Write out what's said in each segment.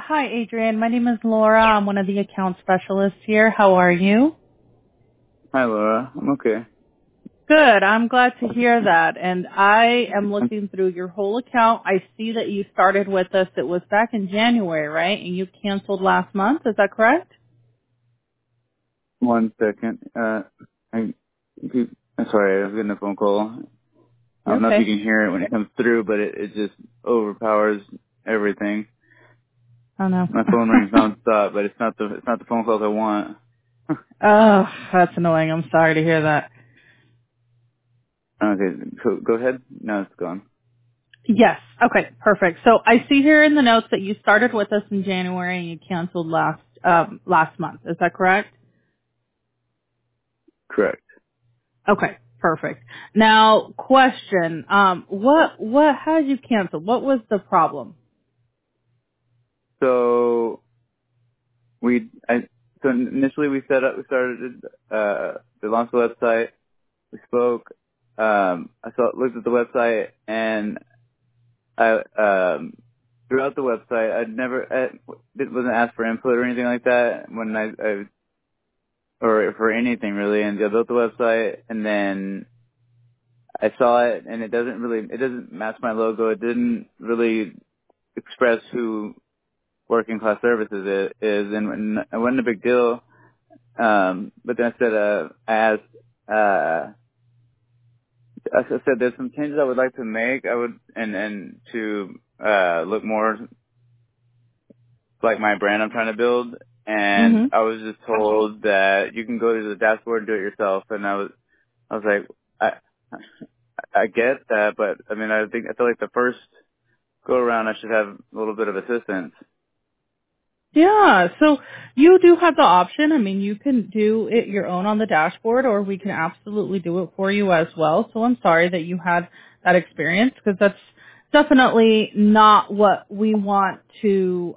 Hi, Adrian. My name is Laura. I'm one of the account specialists here. How are you? Hi, Laura. I'm okay. Good. I'm glad to hear that. And I am looking through your whole account. I see that you started with us. It was back in January, right? And you canceled last month. Is that correct? One second. I'm sorry, I was getting a phone call. I You're don't know if you okay. can hear it when it comes through, but it just overpowers everything. Oh no. My phone rings nonstop, but it's not the phone calls I want. Oh, that's annoying. I'm sorry to hear that. Okay, go ahead. No, it's gone. Yes. Okay. Perfect. So I see here in the notes that you started with us in January and you canceled last month. Is that correct? Correct. Okay, perfect. Now, question, what had you canceled? What was the problem? So so initially we started we launched the website. We spoke. Looked at the website, and I throughout the website, wasn't asked for input or anything like that when or for anything really. And I built the website, and then I saw it, and it doesn't match my logo. It didn't really express who Working Class Services is, and it wasn't a big deal. But then I asked, I said there's some changes I would like to make. I would and to look more like my brand I'm trying to build. And Hmm. I was just told that you can go to the dashboard and do it yourself. And I was like, I get that, but I mean, I feel like the first go around I should have a little bit of assistance. Yeah, so you do have the option. I mean, you can do it your own on the dashboard, or we can absolutely do it for you as well. So I'm sorry that you had that experience, because that's definitely not what we want to,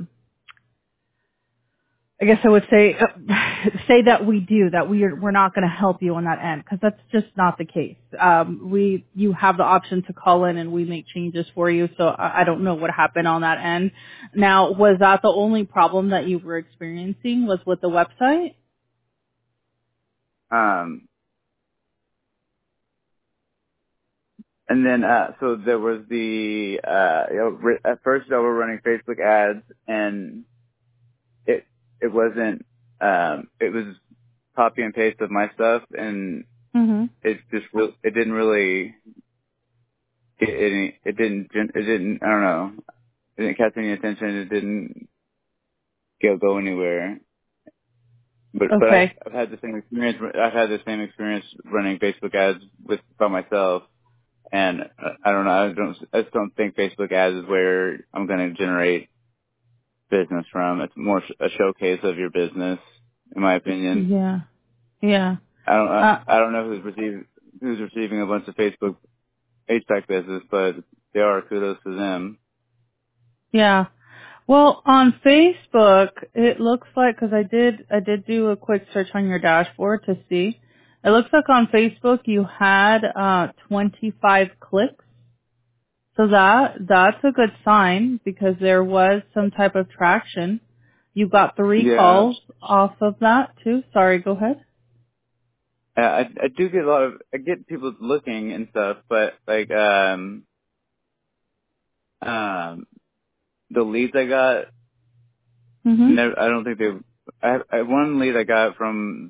I guess I would say say that we do that we're not going to help you on that end, because that's just not the case. You have the option to call in and we make changes for you. So I don't know what happened on that end. Now, was that the only problem that you were experiencing was with the website? Um, and then so there was at first I was running Facebook ads, and it it wasn't it was copy and paste of my stuff, and Hmm. it didn't really it didn't I don't know, it didn't catch any attention. It didn't go anywhere. But Okay. I've had the same experience. I've had the same experience running Facebook ads by myself, and I don't know. I just don't think Facebook ads is where I'm going to generate business from. It's more a showcase of your business, in my opinion. Yeah. Yeah. I don't know who's receiving a bunch of Facebook HVAC business, but they are. Kudos to them. Yeah. Well, on Facebook, it looks like, because I did do a quick search on your dashboard to see. It looks like on Facebook you had 25 clicks. So that's a good sign, because there was some type of traction. You got 3 Yeah, calls off of that too. Sorry, go ahead. I do get I get people looking and stuff, but like the leads I got, Mhm. never, I don't think they. One lead I got from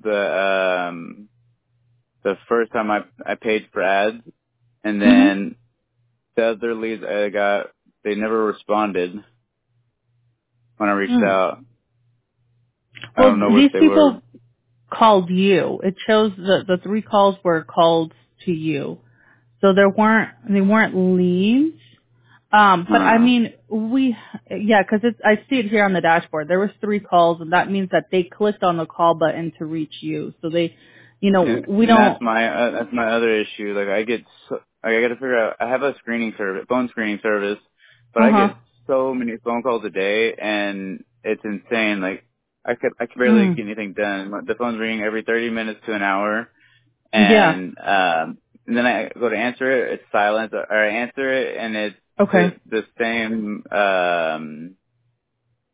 the first time I paid for ads, and Mhm. then the other leads I got, they never responded when I reached Mm. out. I Well, don't know what these they were. people called you. It shows that the 3 calls were called to you. So they weren't leads. But I mean, yeah, because I see it here on the dashboard. There was 3 calls, and that means that they clicked on the call button to reach you. So they, we And don't. that's my other issue. Like I got to figure out. I have a phone screening service, but Uh I huh. get so many phone calls a day, and it's insane. Like I could barely Mm. get anything done. The phone's ringing every 30 minutes to an hour, Yeah. and then I go to answer it, it's silent, or I answer it, and it's Okay. the same.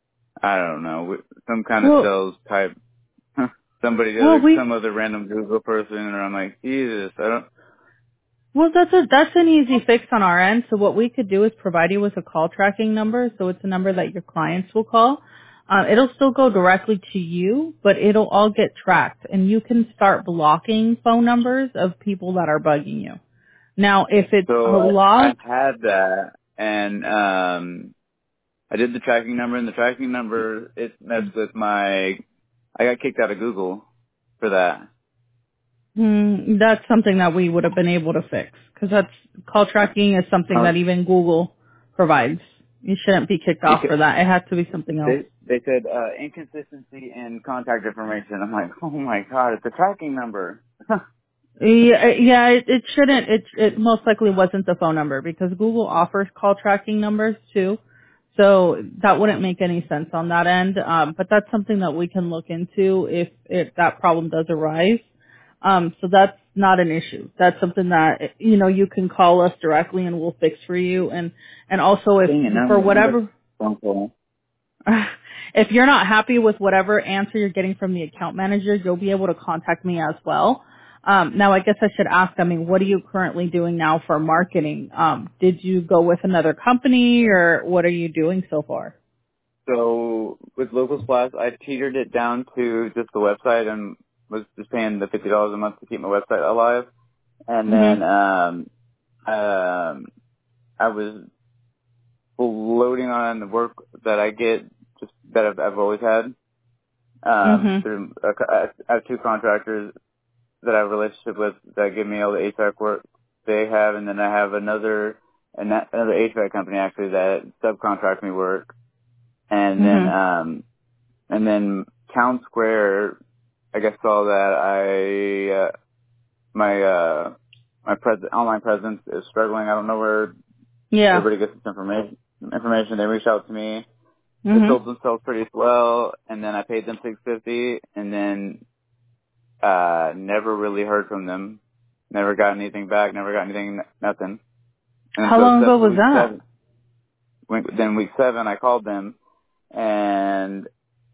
I don't know, some kind of Well, sales type, well, some other random Google person, and I'm like, Jesus, I don't. Well, that's an easy fix on our end. So what we could do is provide you with a call tracking number. So it's a number that your clients will call. It'll still go directly to you, but it'll all get tracked, and you can start blocking phone numbers of people that are bugging you. Now, if it's a So I lot, had that, and I did the tracking number, and the tracking number, it messed with I got kicked out of Google for that. that's something that we would have been able to fix because call tracking is something Huh? that even Google provides. You shouldn't be kicked off for that. It has to be something else. They said inconsistency in contact information. I'm like, oh my god, it's a tracking number. Yeah, it shouldn't. It most likely wasn't the phone number because Google offers call tracking numbers too, so that wouldn't make any sense on that end. But that's something that we can look into if that problem does arise. So that's not an issue. That's something that you can call us directly and we'll fix for you. And also if Dang it, for now I got a whatever phone call. if you're not happy with whatever answer you're getting from the account manager, you'll be able to contact me as well. Now, I guess I should ask, what are you currently doing now for marketing? Did you go with another company or what are you doing so far? So with Local Splash, I teetered it down to just the website and was just paying the $50 a month to keep my website alive. And then Mm-hmm. I was floating on the work that I get, just that I've always had. Mm-hmm. Through I have two contractors that I have a relationship with that give me all the HVAC work they have, and then I have another HVAC company actually that subcontracts me work, and Mm-hmm. then Town Square, I guess saw that my online presence is struggling. I don't know where Yeah. everybody gets this information. They reached out to me. They Mm-hmm. sold themselves pretty well, and then I paid them $650, and then never really heard from them. Never got anything back. Never got anything. Nothing. And How so long ago was week that? seven. Then week 7, I called them, and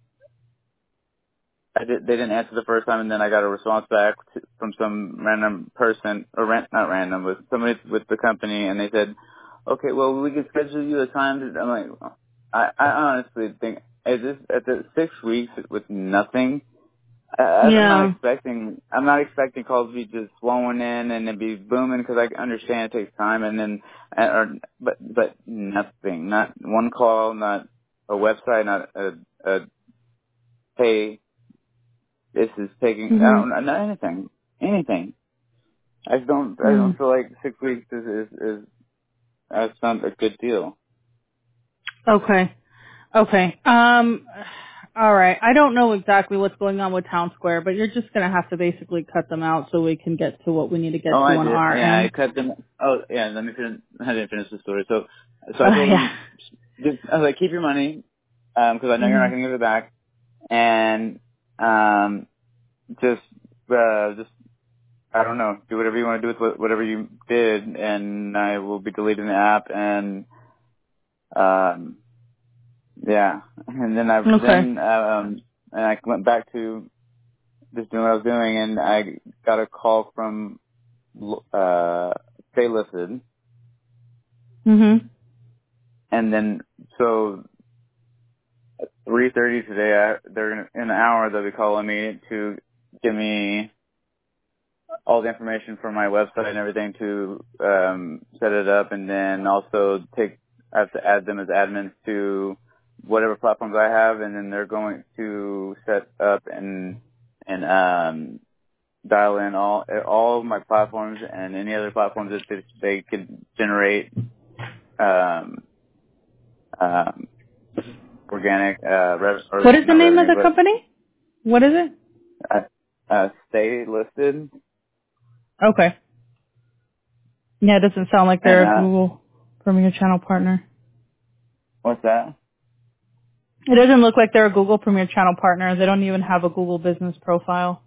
they didn't answer the first time, and then I got a response back from some random person, or not random, but somebody with the company, and they said, "Okay, well, we can schedule you a time." I'm like, I honestly think, is this at the 6 weeks with nothing? I'm Yeah. not expecting calls to be just flowing in and it be booming because I understand it takes time, and then, but nothing, not one call, not a website, not a hey, this is taking, Mm-hmm. not anything. I don't feel like 6 weeks is that's not a good deal. Okay. Okay. All right. I don't know exactly what's going on with Town Square, but you're just going to have to basically cut them out so we can get to what we need to Oh, get to I on did. our Yeah, I end. cut them. Oh, yeah. Let me finish. I didn't finish the story. So I told Yeah. them, I was like, keep your money, because I know you're not Mhm. going to give it back, and just I don't know, do whatever you want to do with whatever you did, and I will be deleting the app, and yeah, and then Okay. and I went back to just doing what I was doing, and I got a call from Stay Listed. Mhm. And then, so 3:30 today, they're in an hour. They'll be calling me to give me all the information from my website and everything to set it up, and then also I have to add them as admins to whatever platforms I have, and then they're going to set up and dial in all of my platforms and any other platforms that they could generate um, um, organic or What is the not name of revenue, the but company? What is it? stay listed. Okay. Yeah, it doesn't sound like And they're a Google Premier Channel partner. what's that? It doesn't look like they're a Google Premier Channel partner. They don't even have a Google business profile.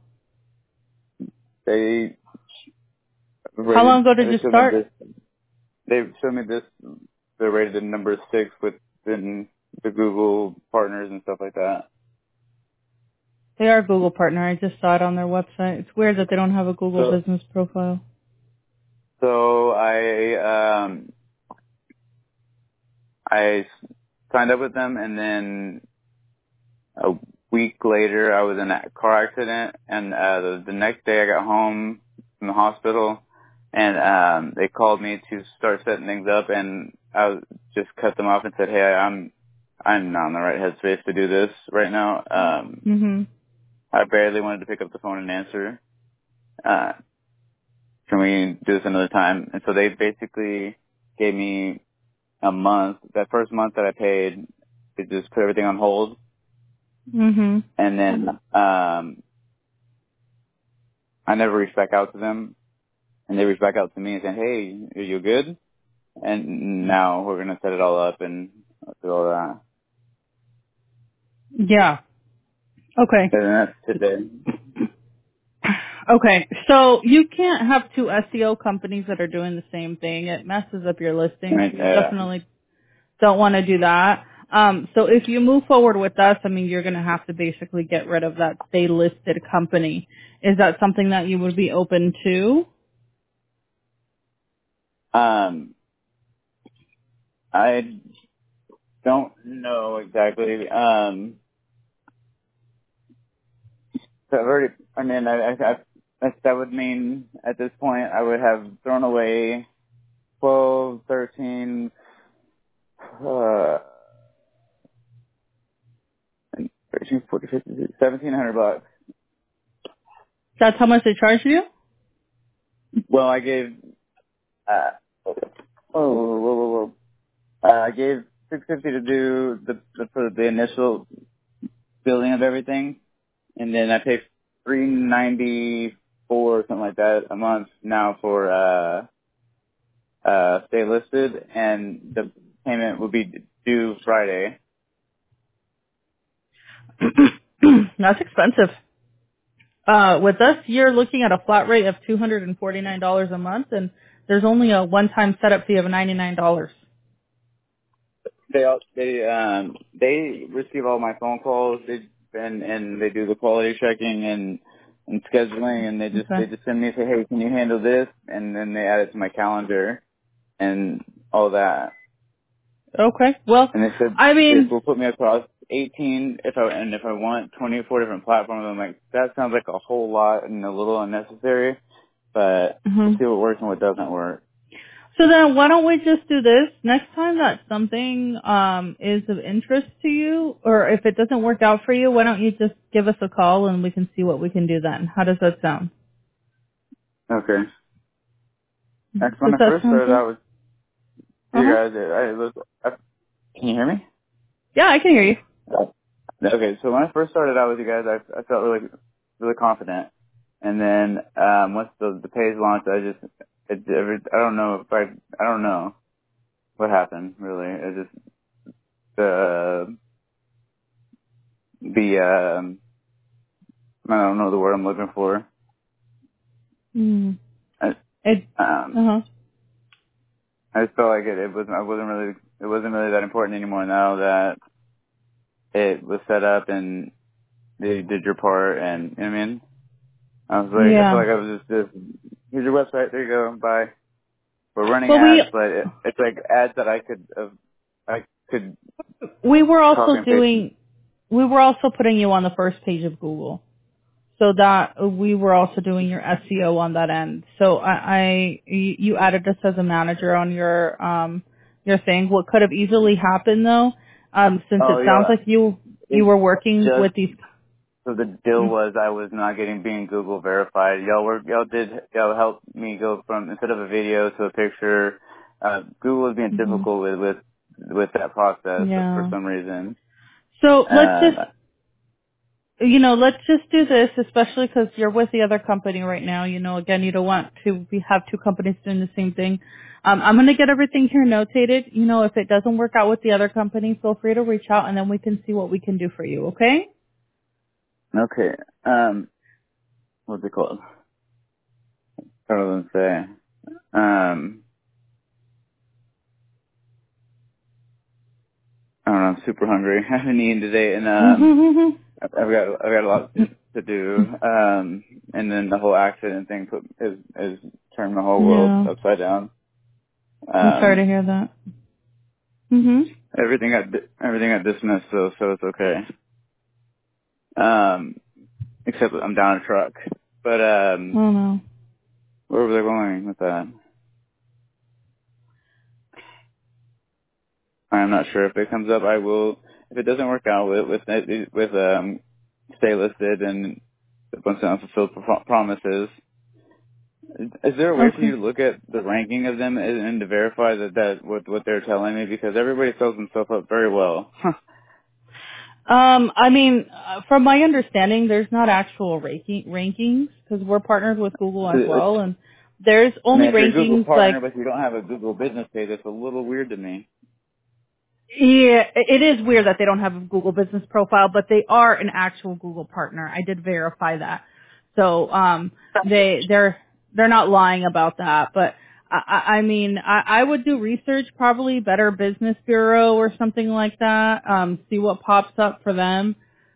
They How long rated. ago did They you showed me start? this. They showed me this. They're rated at number 6 within. the Google partners and stuff like that. They are a Google partner. I just saw it on their website. It's weird that they don't have a Google business profile. So I signed up with them, and then a week later I was in a car accident, and the next day I got home from the hospital, and they called me to start setting things up, and I just cut them off and said, hey, I'm not in the right headspace to do this right now. I barely wanted to pick up the phone and answer. Can we do this another time? And so they basically gave me a month. That first month that I paid, they just put everything on hold. And then I never reached back out to them, and they reached back out to me and said, hey, are you good? And now we're going to set it all up and do all that. Yeah. Okay. And that's today. Okay. So you can't have two SEO companies that are doing the same thing. It messes up your listing. Right, You definitely don't want to do that. So if you move forward with us, I mean, you're going to have to basically get rid of that stay listed company. Is that something that you would be open to? I don't know exactly. So I've already, I mean, that would mean at this point I would have thrown away 12, 13, 13, 14, 15, 1,700 bucks. That's how much they charge you? Well, I gave, I gave $650 to do for the initial building of everything, and then I paid $394 or something like that a month now for stay listed, and the payment will be due Friday. That's expensive. With us, you're looking at a flat rate of $249 a month, and there's only a one-time setup fee of $99. They receive all my phone calls. And they do the quality checking and scheduling, and they just send me and say, hey, can you handle this? And then they add it to my calendar and all that. Okay. Well, And they said, I mean, this will put me across 18 if I want 24 different platforms. I'm like, that sounds like a whole lot and a little unnecessary, but we'll see what works and what doesn't work. So then why don't we just do this? Next time that something is of interest to you, or if it doesn't work out for you, why don't you just give us a call and we can see what we can do then? How does that sound? Okay. That's when Does I that first sound started good? out with you guys. Can you hear me? Yeah, I can hear you. Okay, so when I first started out with you guys, I felt really confident, and then once the page launched, I don't know what happened really. It just I don't know the word I'm looking for. I just felt like it wasn't really that important anymore now that it was set up and they did your part, and you know what I mean. I feel like I was just here's your website, there you go, bye. We're running ads, but it's like ads that I could. We were also putting you on the first page of Google, so that we were also doing your SEO on that end. So you added us as a manager on your thing. What could have easily happened though, since it sounds like you were working with these. So the deal was I was not being Google verified. Y'all helped me go from, instead of a video to a picture. Google was being difficult with that process for some reason. So let's just do this, especially because you're with the other company right now. Again, you don't want to have two companies doing the same thing. I'm going to get everything here notated. If it doesn't work out with the other company, feel free to reach out and then we can see what we can do for you. Okay? Okay. What's it called? I don't say. I don't know. I'm super hungry. I haven't eaten today, and I've got a lot to do. And then the whole accident thing has turned my whole world Yeah. upside down. I'm sorry to hear that. Mhm. Everything got dismissed, so it's okay. Except I'm down a truck. But Oh no. where was I going with that? I'm not sure. If it comes up, I will. If it doesn't work out with stay listed and a bunch of unfulfilled promises, is there a way for Okay. you to look at the ranking of them and to verify that what they're telling me? Because everybody sells themselves up very well. I mean, from my understanding, there's not actual rankings because we're partnered with Google as well, and there's I mean, only if you're a Google rankings partner like. but you don't have a Google business page, that's a little weird to me. Yeah, it is weird that they don't have a Google business profile, but they are an actual Google partner. I did verify that. So, they're not lying about that, but I mean, I would do research, probably Better Business Bureau or something like that, see what pops up for them.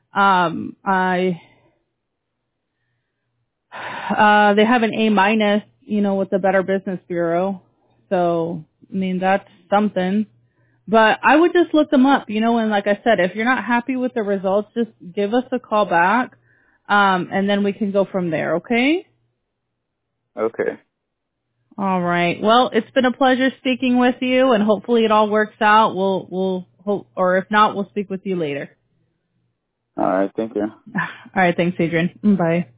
They have an A minus, with the Better Business Bureau. So, I mean, that's something. But I would just look them up, and like I said, if you're not happy with the results, just give us a call back, and then we can go from there, okay? Okay. All right. Well, it's been a pleasure speaking with you, and hopefully it all works out. We'll hope, or if not, we'll speak with you later. All right. Thank you. All right. Thanks, Adrian. Bye.